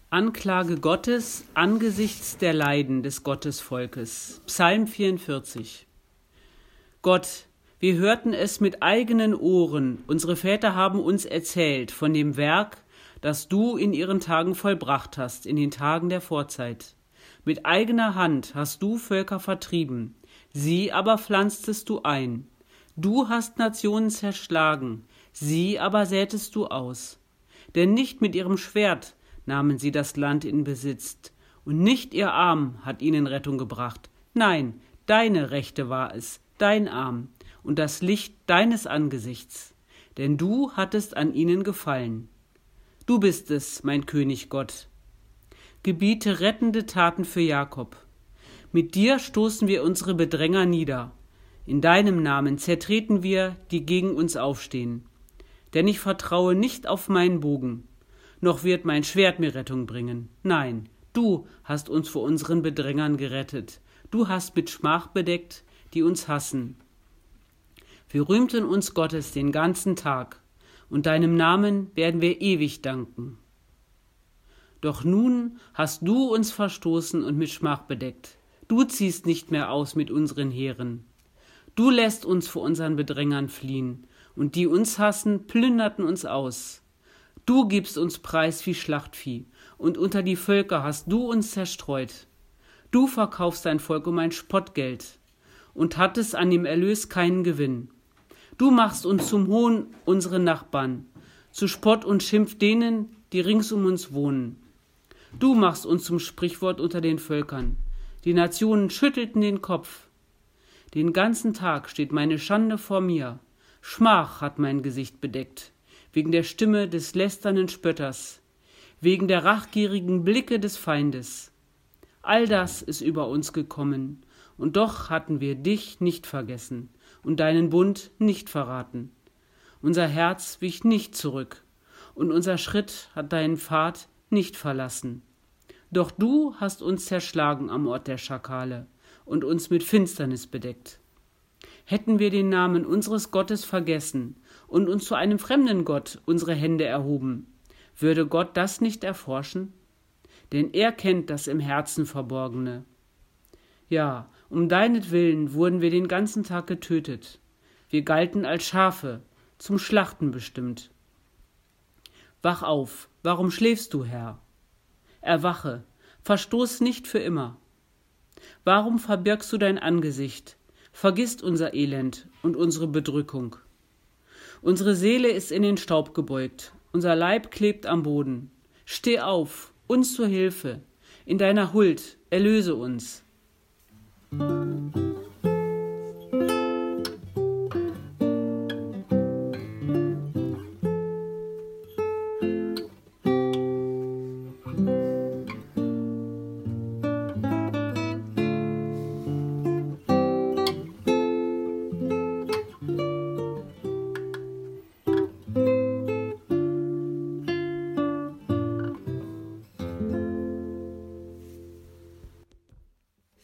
Anklage Gottes angesichts der Leiden des Gottesvolkes. Psalm 44. Gott, wir hörten es mit eigenen Ohren, unsere Väter haben uns erzählt von dem Werk, das du in ihren Tagen vollbracht hast, in den Tagen der Vorzeit. Mit eigener Hand hast du Völker vertrieben, sie aber pflanztest du ein. Du hast Nationen zerschlagen, sie aber sätest du aus. Denn nicht mit ihrem Schwert nahmen sie das Land in Besitz, und nicht ihr Arm hat ihnen Rettung gebracht. Nein, deine Rechte war es, dein Arm, und das Licht deines Angesichts, denn du hattest an ihnen gefallen. Du bist es, mein König Gott. Gebiete rettende Taten für Jakob. Mit dir stoßen wir unsere Bedränger nieder. In deinem Namen zertreten wir, die gegen uns aufstehen. Denn ich vertraue nicht auf meinen Bogen, noch wird mein Schwert mir Rettung bringen. Nein, du hast uns vor unseren Bedrängern gerettet. Du hast mit Schmach bedeckt, die uns hassen. Wir rühmten uns Gottes den ganzen Tag, und deinem Namen werden wir ewig danken. Doch nun hast du uns verstoßen und mit Schmach bedeckt. Du ziehst nicht mehr aus mit unseren Heeren. Du lässt uns vor unseren Bedrängern fliehen, und die uns hassen, plünderten uns aus. Du gibst uns preis wie Schlachtvieh, und unter die Völker hast du uns zerstreut. Du verkaufst dein Volk um ein Spottgeld und hattest an dem Erlös keinen Gewinn. Du machst uns zum Hohn unseren Nachbarn, zu Spott und Schimpf denen, die rings um uns wohnen. Du machst uns zum Sprichwort unter den Völkern. Die Nationen schüttelten den Kopf. Den ganzen Tag steht meine Schande vor mir. Schmach hat mein Gesicht bedeckt, wegen der Stimme des lästernden Spötters, wegen der rachgierigen Blicke des Feindes. All das ist über uns gekommen, und doch hatten wir dich nicht vergessen und deinen Bund nicht verraten. Unser Herz wich nicht zurück, und unser Schritt hat deinen Pfad nicht verlassen. Doch du hast uns zerschlagen am Ort der Schakale und uns mit Finsternis bedeckt. Hätten wir den Namen unseres Gottes vergessen und uns zu einem fremden Gott unsere Hände erhoben, würde Gott das nicht erforschen? Denn er kennt das im Herzen Verborgene. Ja, um deinetwillen wurden wir den ganzen Tag getötet. Wir galten als Schafe, zum Schlachten bestimmt. Wach auf, warum schläfst du, Herr? Erwache, verstoß nicht für immer. Warum verbirgst du dein Angesicht, vergisst unser Elend und unsere Bedrückung? Unsere Seele ist in den Staub gebeugt, unser Leib klebt am Boden. Steh auf, uns zur Hilfe, in deiner Huld erlöse uns.